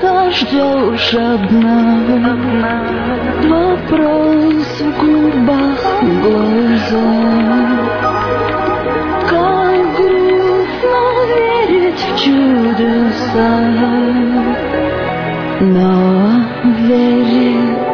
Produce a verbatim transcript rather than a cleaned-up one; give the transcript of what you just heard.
что ждешь одна. Вопрос в губах, глаза. Как грустно верить в чудеса, но верить